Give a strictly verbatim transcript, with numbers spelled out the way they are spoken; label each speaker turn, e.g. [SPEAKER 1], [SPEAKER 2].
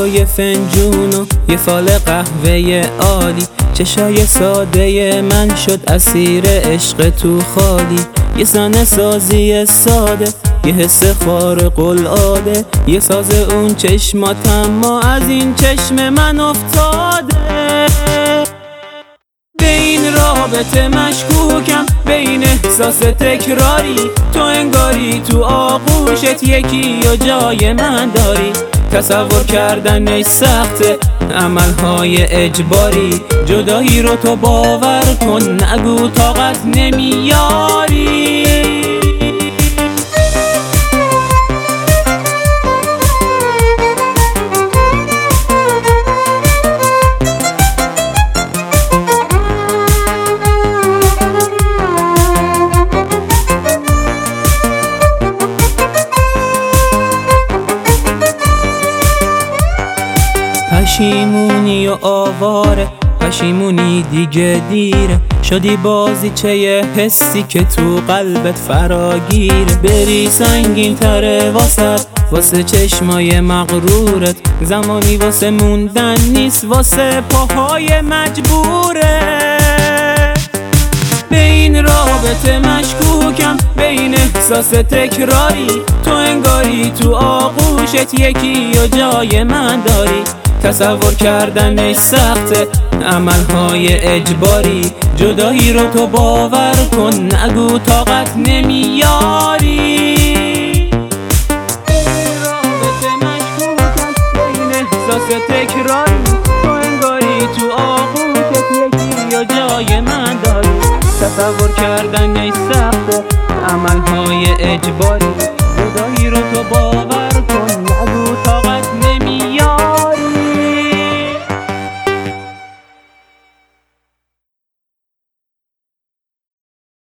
[SPEAKER 1] تو یه فنجون و یه فال قهوه عالی، چشای ساده من شد اسیر عشق تو خالی. یه زن سازی ساده، یه حس خارق العاده، یه ساز اون چشمات اما از این چشم من افتاده. به این رابطه مشکوکم، به این احساس تکراری، تو انگاری تو آغوشت یکی یا جای من داری. تصور کردنش سخته، عملهای اجباری، جدایی رو تو باور کن، نگو طاقت نمیاری. پشیمونی و آواره، پشیمونی دیگه دیره، شدی بازیچه یه حسی که تو قلبت فراگیره. بری سنگین تره واسه واسه چشمای مغرورت، زمانی واسه موندن نیست، واسه پاهای مجبوره. به این رابطه مشکوکم، به این احساس تکراری، تو انگاری تو آغوشت یکی یا جای من داری. تصور کردنش سخته، عملهای اجباری، جدایی رو تو باور کن، نگو طاقت نمیاری. این رابطه مشکوکم، به این احساس تکراری، تو انگاری تو آغوشت یکی یا جای من داری. تصور کردنش سخته، عملهای اجباری، جدایی رو تو باور